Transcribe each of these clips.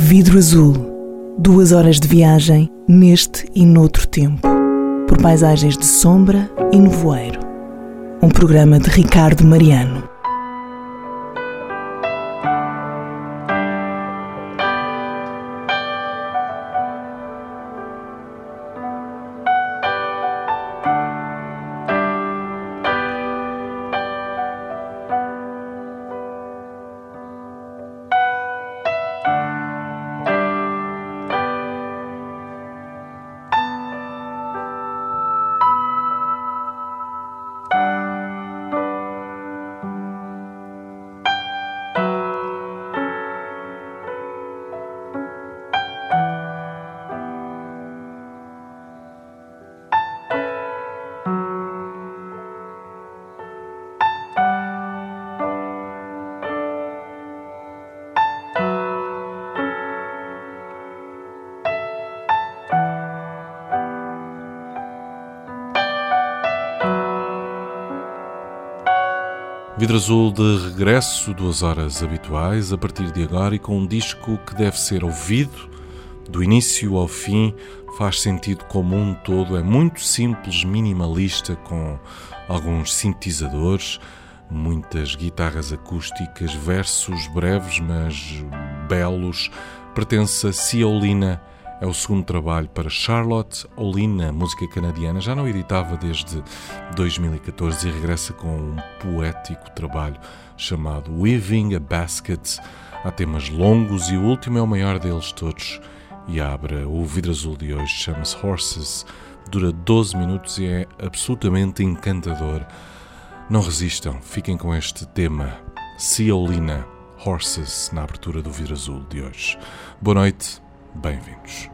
Vidro Azul. 2 horas de viagem neste e noutro tempo, por paisagens de sombra e nevoeiro. Um programa de Ricardo Mariano. Vidro Azul de regresso, 2 horas habituais, a partir de agora, e com um disco que deve ser ouvido do início ao fim, faz sentido como um todo, é muito simples, minimalista, com alguns sintetizadores, muitas guitarras acústicas, versos breves mas belos. Pertence a Sia Olina. É o segundo trabalho para Charlotte Olina, música canadiana. Já não editava desde 2014 e regressa com um poético trabalho chamado Weaving a Basket. Há temas longos e o último é o maior deles todos e abre o Vidro Azul de hoje. Chama-se Horses, dura 12 minutos e é absolutamente encantador. Não resistam, fiquem com este tema. Sia Olina, Horses, na abertura do Vidro Azul de hoje. Boa noite. Bem-vindos.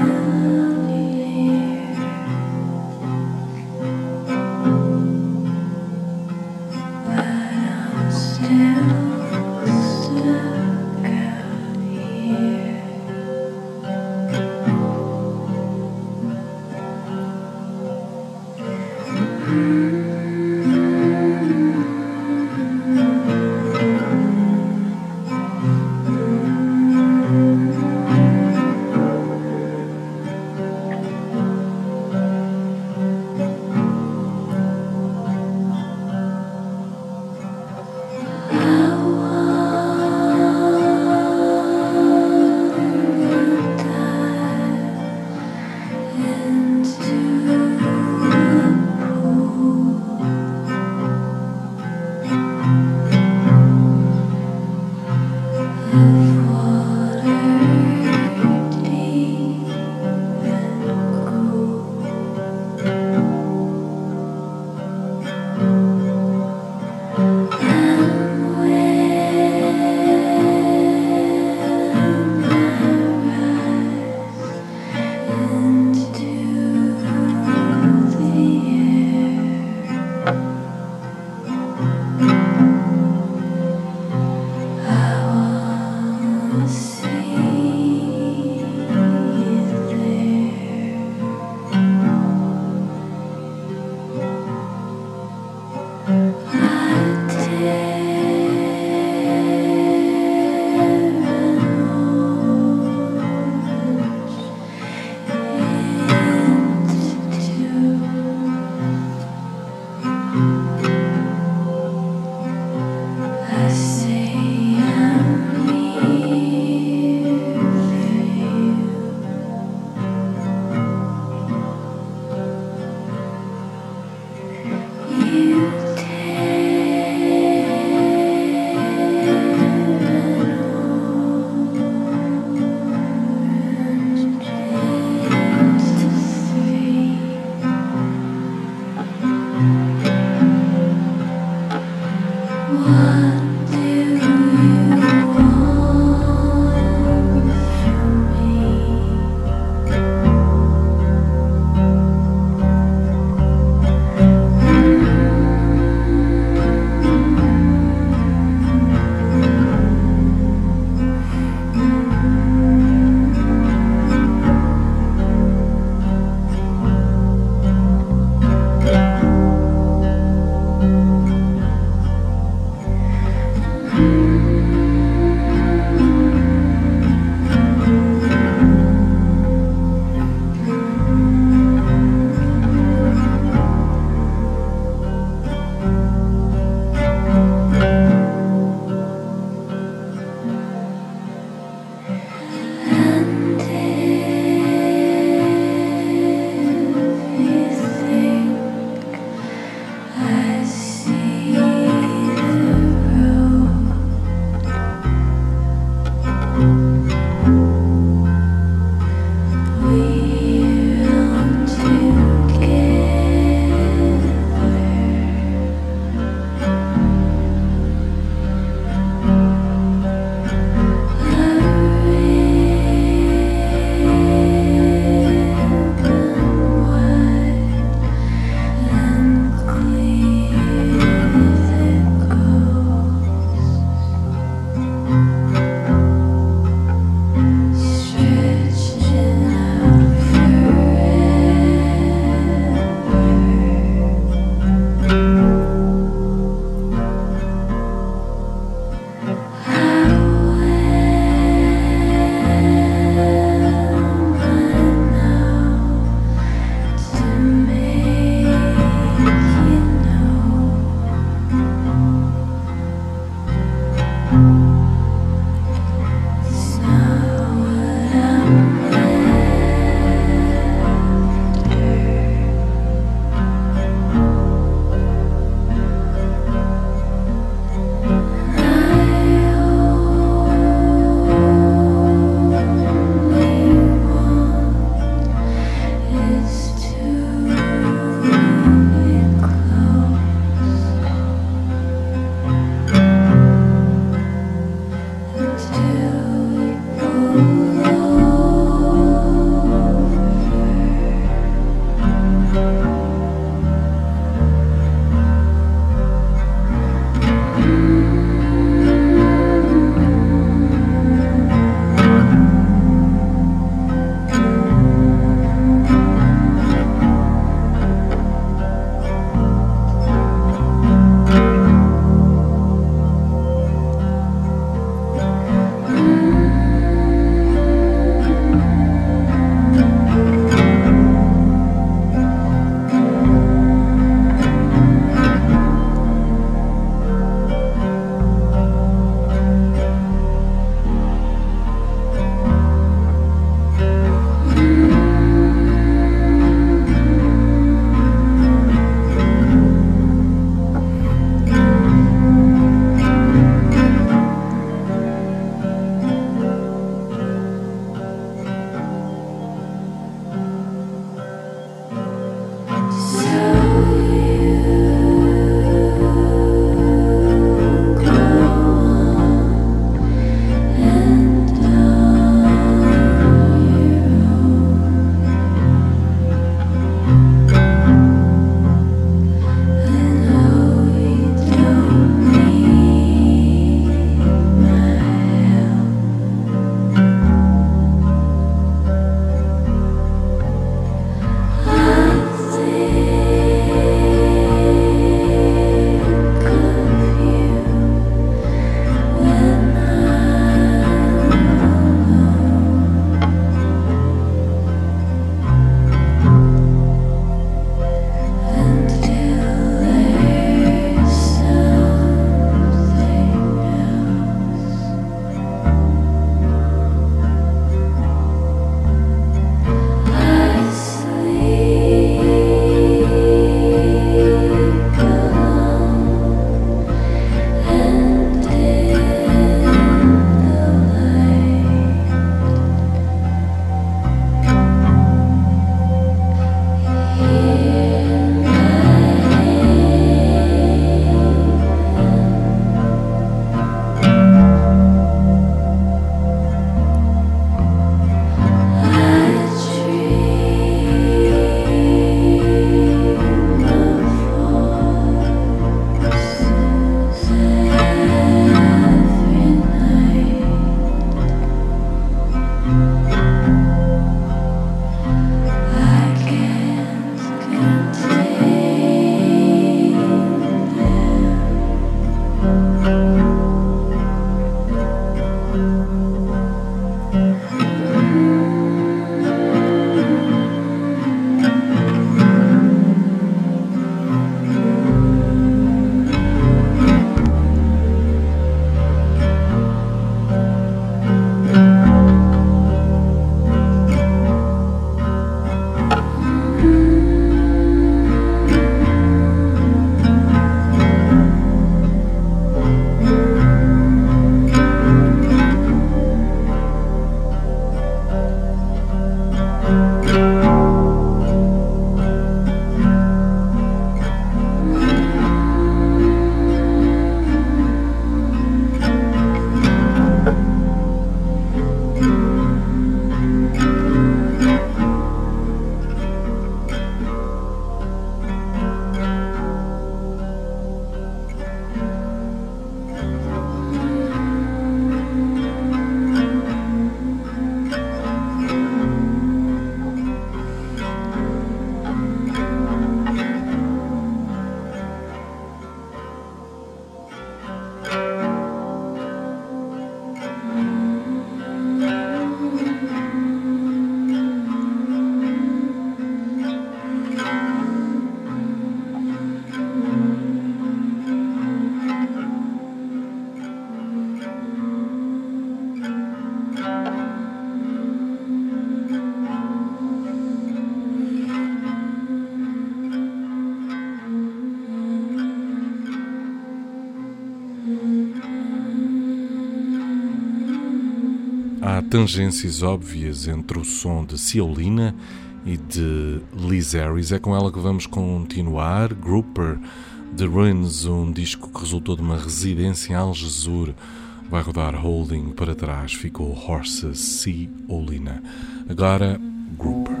Há tangências óbvias entre o som de Ciolina e de Liz Harris. É com ela que vamos continuar. Grouper, The Ruins, um disco que resultou de uma residência em Algesur, vai rodar Holding para trás. Ficou Horses, Ciolina. Agora, Grouper.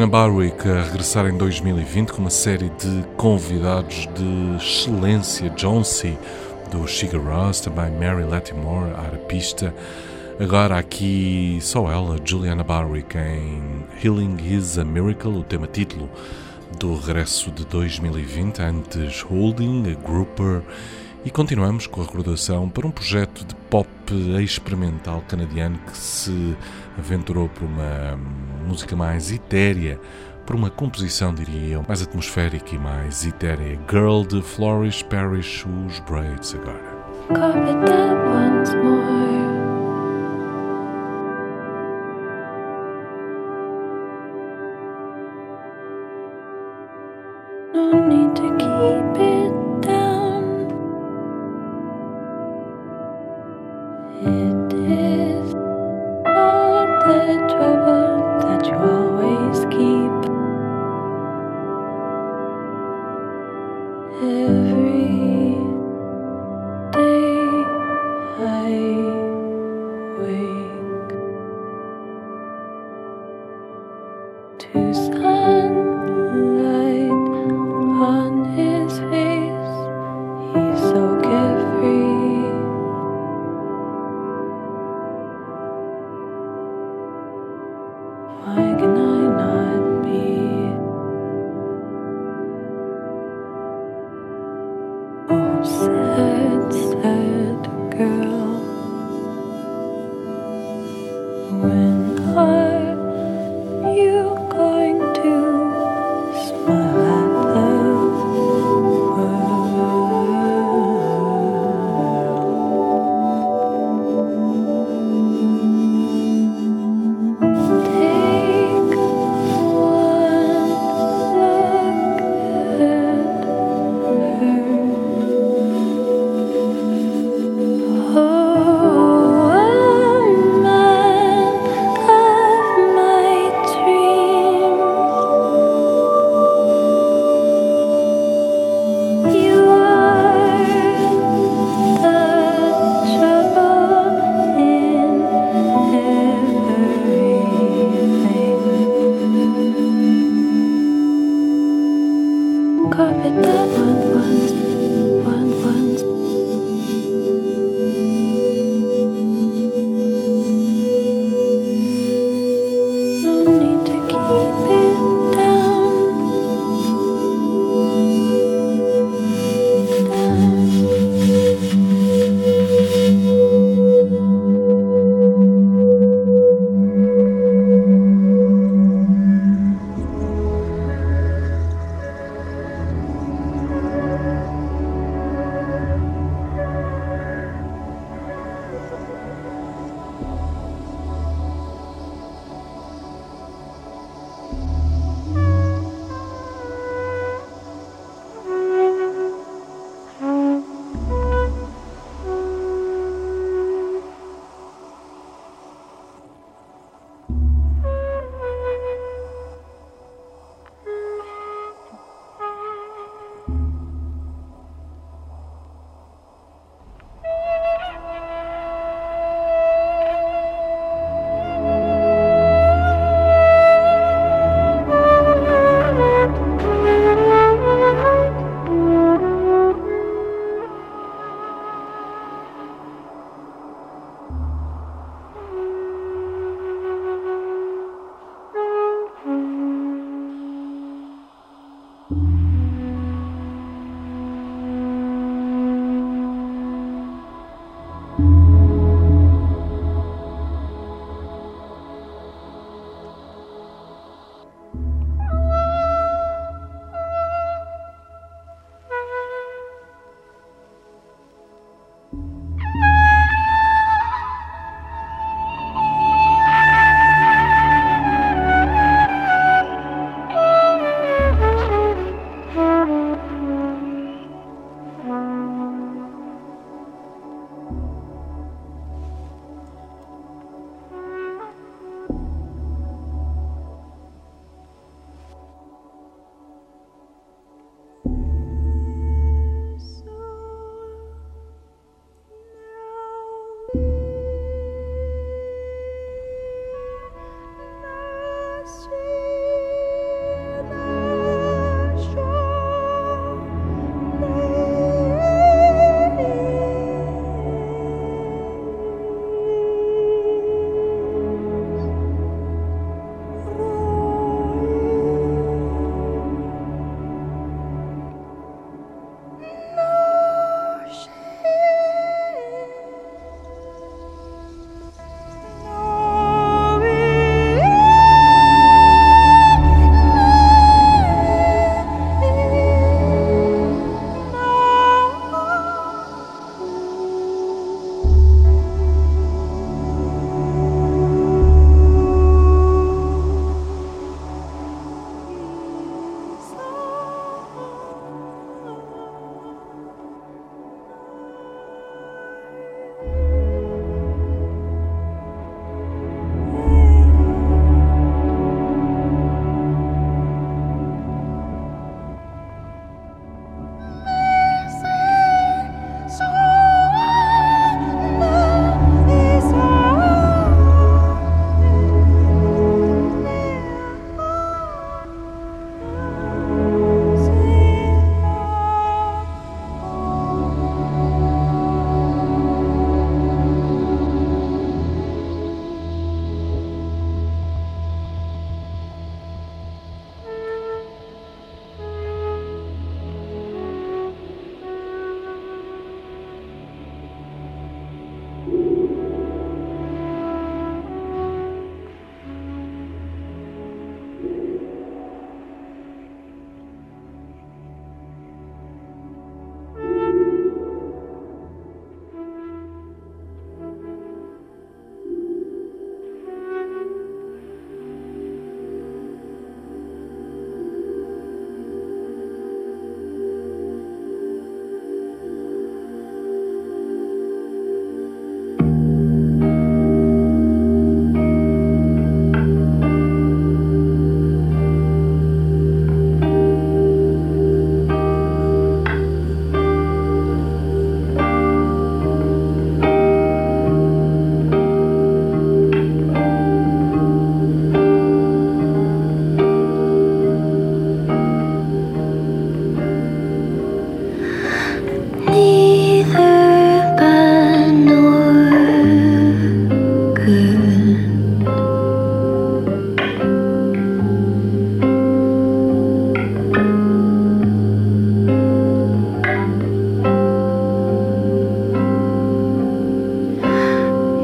Juliana Barwick a regressar em 2020 com uma série de convidados de excelência. Jonesy, do Sigur Rós, também Mary Latimore, a arpista. Agora aqui só ela, Juliana Barwick, em Healing is a Miracle, o tema título do regresso de 2020, antes Holding, a Grouper. E continuamos com a recordação para um projeto de pop experimental canadiano que se aventurou por uma música mais etérea, por uma composição, diria eu, mais atmosférica e mais etérea. Girl de Flourish Parish, os Braids agora. Carpet that once more. No need to keep it down. It is all the trouble that you always keep. Every day I wake to sunlight on his face. He's so carefree.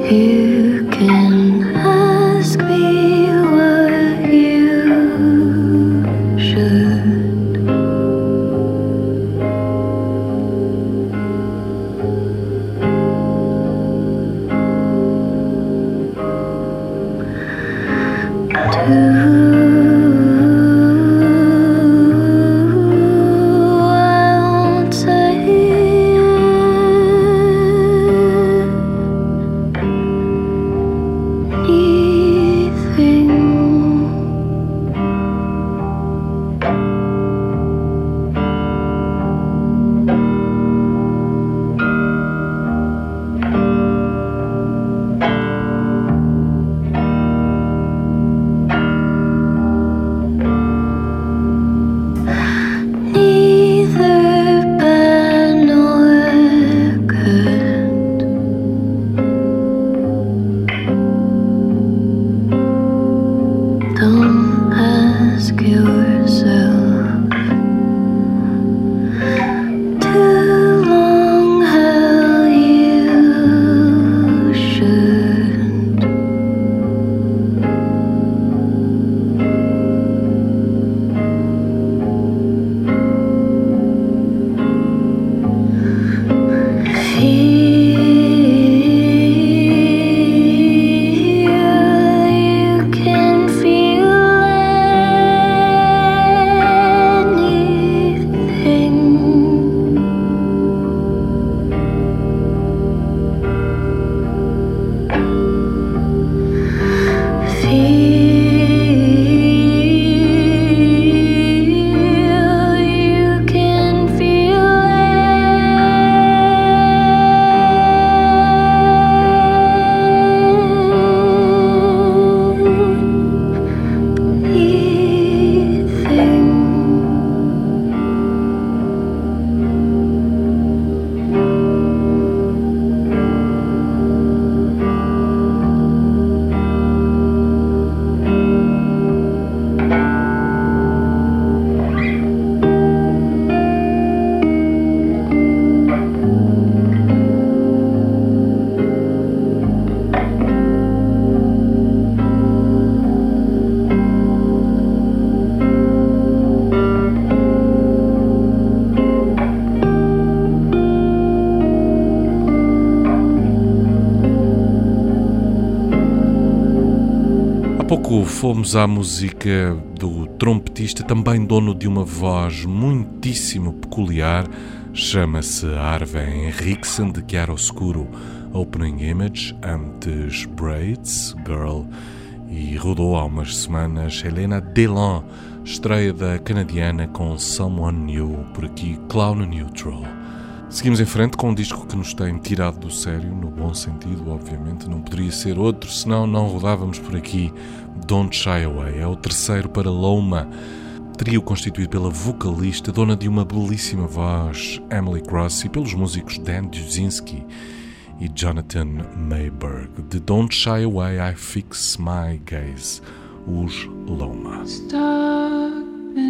You can ask me what you should. I won't say pouco fomos à música do trompetista, também dono de uma voz muitíssimo peculiar, chama-se Arve Henriksen, de Chiaroscuro Opening Image, antes Braids, Girl, e rodou há umas semanas Helena Delan, estreia da canadiana com Someone New, por aqui Clown Neutral. Seguimos em frente com um disco que nos tem tirado do sério, no bom sentido, obviamente, não poderia ser outro, senão não rodávamos por aqui. Don't Shy Away é o terceiro para Loma, trio constituído pela vocalista, dona de uma belíssima voz, Emily Cross, e pelos músicos Dan Duzinski e Jonathan Mayberg. De Don't Shy Away, I Fix My Gaze, os Loma. Stuck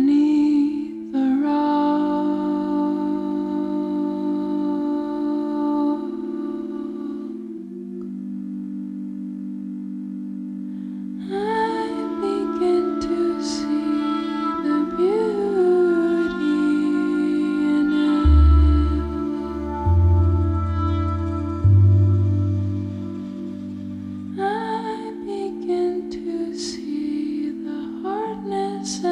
beneath the rock, I begin to see the beauty in it. I begin to see the hardness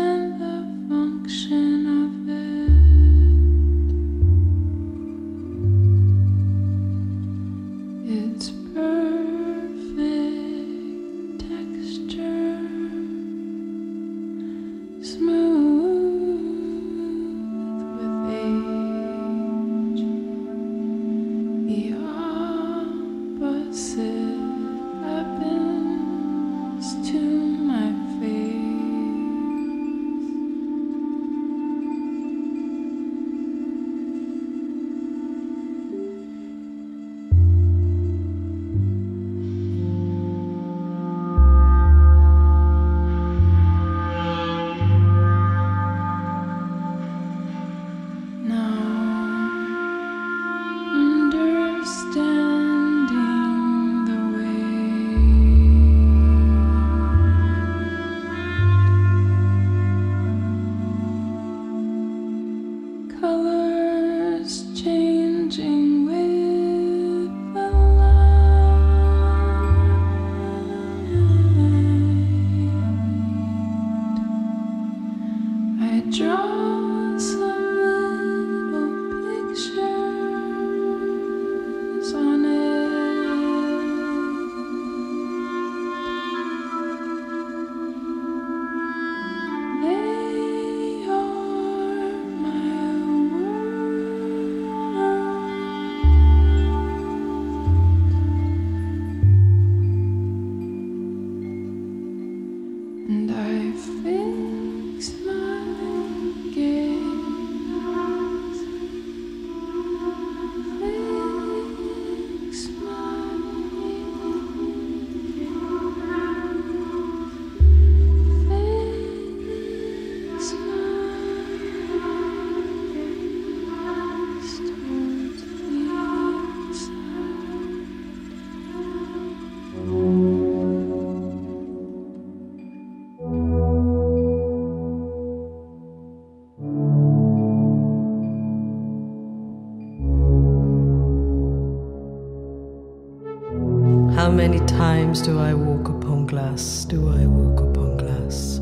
How many times do I walk upon glass? Do I walk upon glass?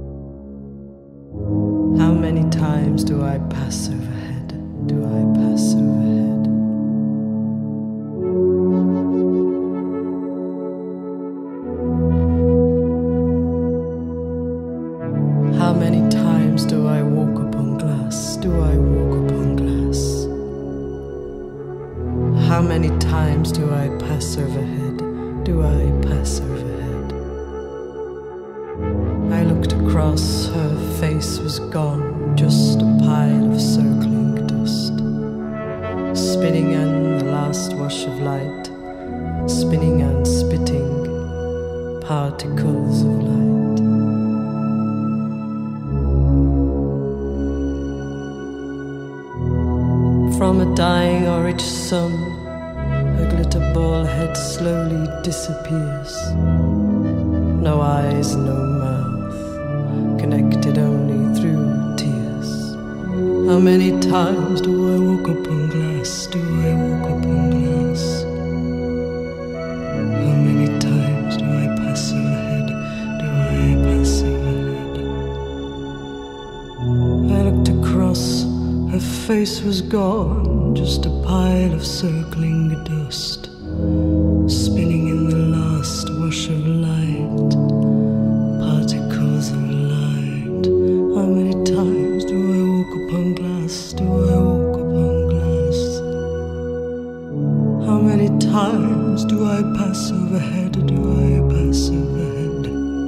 How many times do I pass overhead? Do I pass overhead? How many times do I walk upon glass? Do I walk upon glass? How many times do I pass overhead? Do I pass overhead? I looked across, her face was gone, just a pile of circling dust, spinning in the last wash of light, spinning and spitting particles of light. From a dying orange sun, her glitter ball head slowly disappears. No eyes, no mouth, connected only through tears. How many times do I walk upon glass? Do I walk upon glass? How many times do I pass overhead? Do I pass overhead? I looked across, her face was gone, just a pile of circling dust, spinning in the last wash of light, particles of light. How many times do I walk upon glass? Do I walk upon glass? How many times do I pass overhead? Do I pass overhead?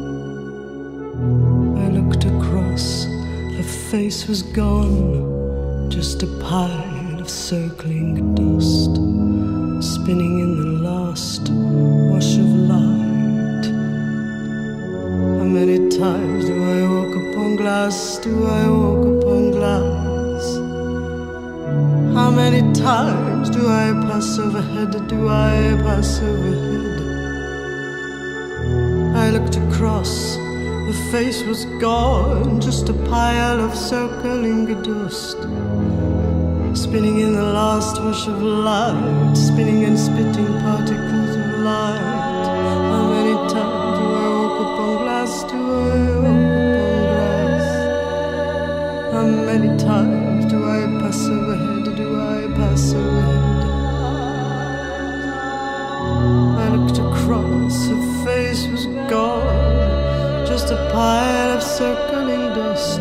I looked across, her face was gone, just a pile of circling dust, spinning in the last wash of light. How many times do I walk upon glass? Do I walk upon glass? How many times do I pass overhead? Do I pass overhead? I looked across, her face was gone, just a pile of circling dust, spinning in the last wash of light, spinning and spitting particles of light. How many times do I walk upon glass? Do I walk upon glass? How many times do I pass overhead? Do I pass overhead? I looked across, her face was gone, just a pile of circling dust.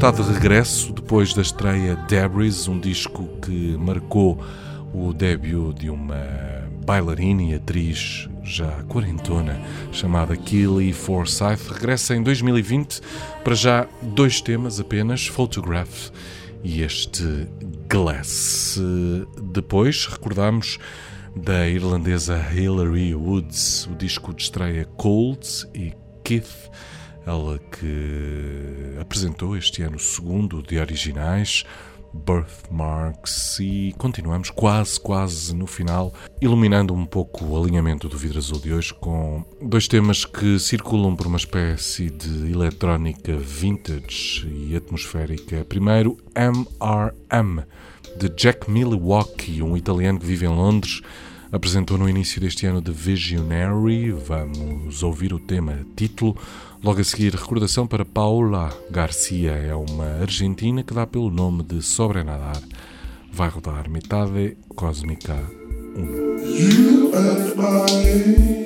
está de regresso depois da estreia Debris, um disco que marcou o début de uma bailarina e atriz já quarentona chamada Keely Forsyth. Regressa em 2020 para já 2 temas apenas, Photograph e este Glass. Depois recordamos da irlandesa Hilary Woods, o disco de estreia Cold e Keith, ela que apresentou este ano o segundo de originais, Birthmarks, e continuamos quase no final, iluminando um pouco o alinhamento do Vidro Azul de hoje com 2 temas que circulam por uma espécie de eletrónica vintage e atmosférica. Primeiro, MRM, de Jack Milwaukee, um italiano que vive em Londres, apresentou no início deste ano The Visionary. Vamos ouvir o tema título. Logo a seguir, recordação para Paula Garcia, é uma argentina que dá pelo nome de Sobrenadar. Vai rodar Metade Cósmica 1. You and I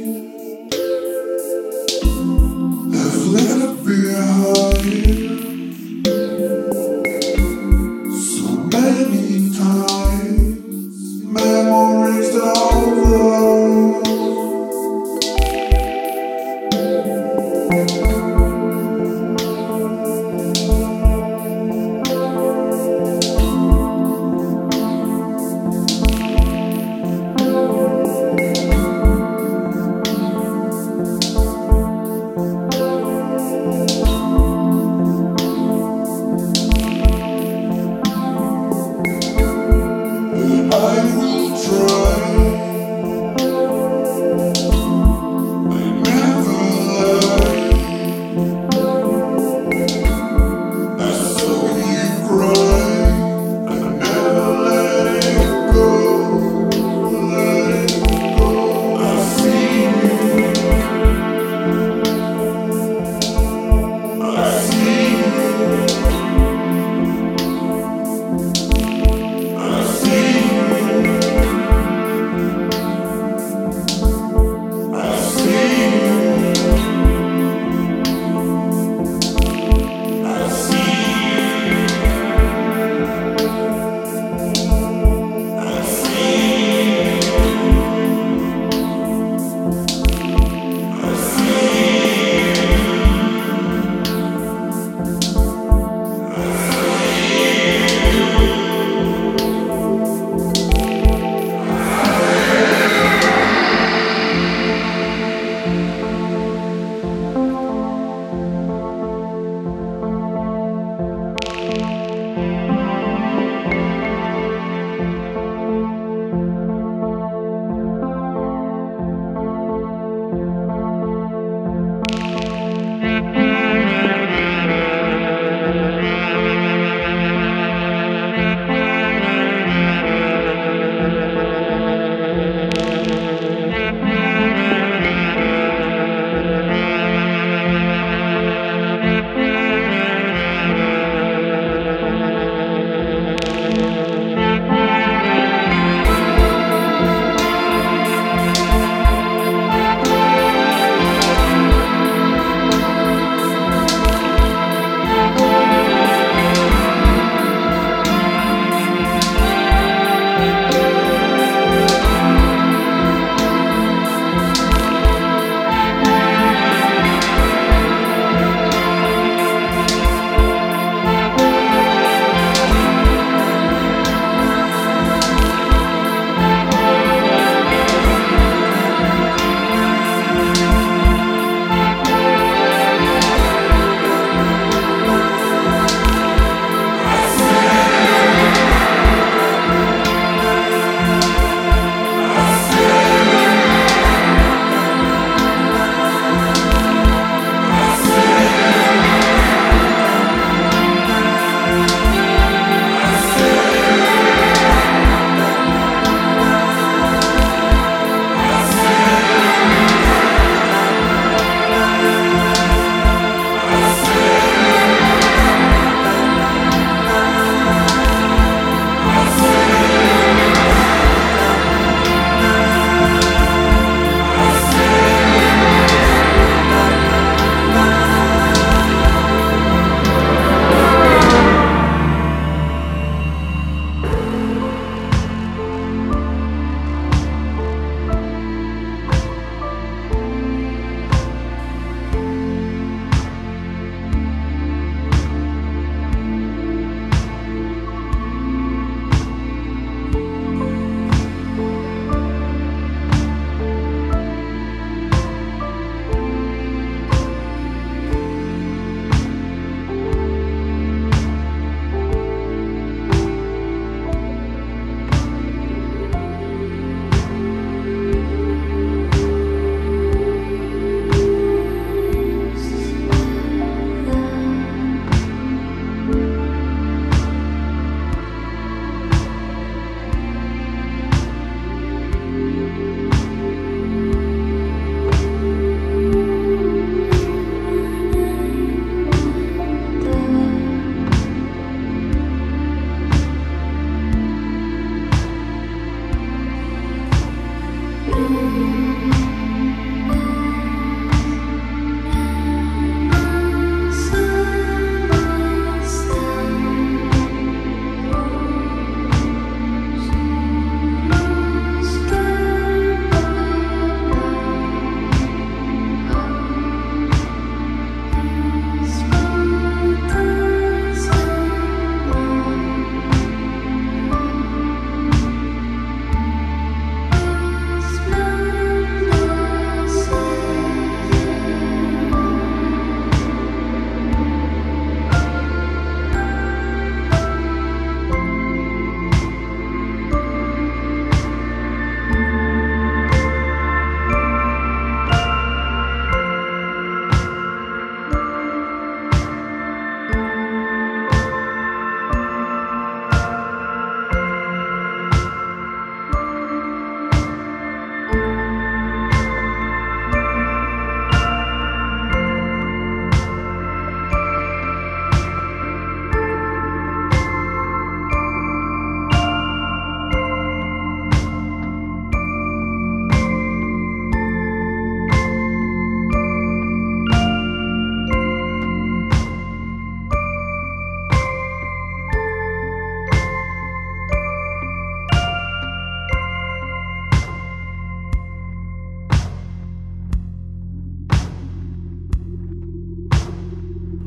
have left behind so many times, memories over.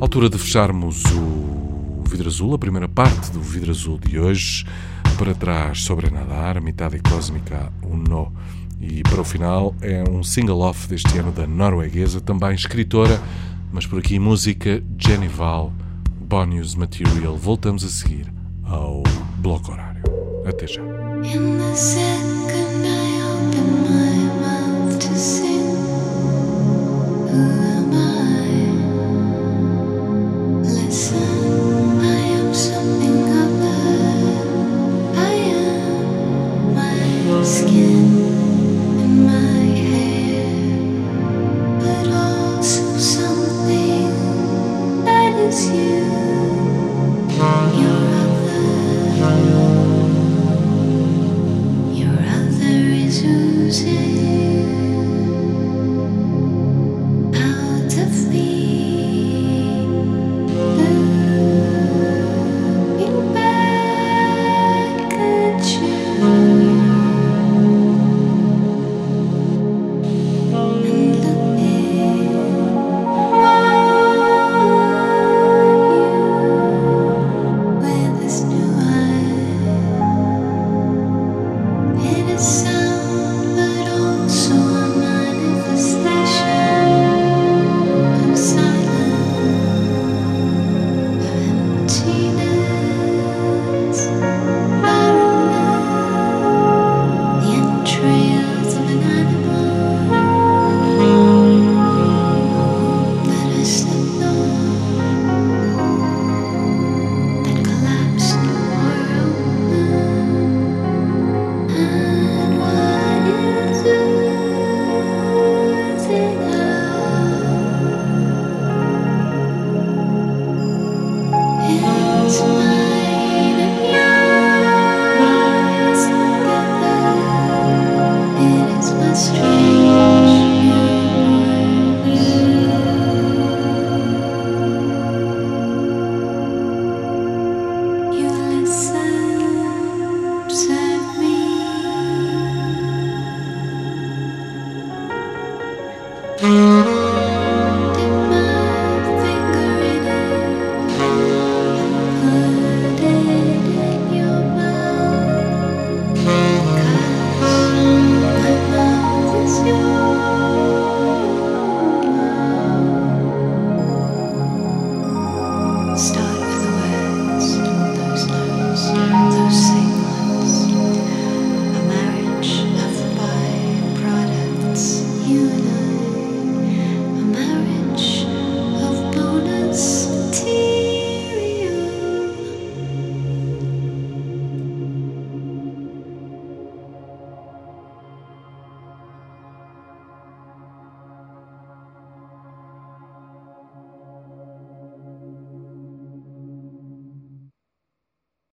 altura de fecharmos o Vidro Azul, a primeira parte do Vidro Azul de hoje. Para trás, Sobre Nadar, Mitad Cósmica, No. E para o final é um single-off deste ano da norueguesa, também escritora, mas por aqui música, Jenny Val, Bonus Material. Voltamos a seguir ao Bloco Horário. Até já. In the second night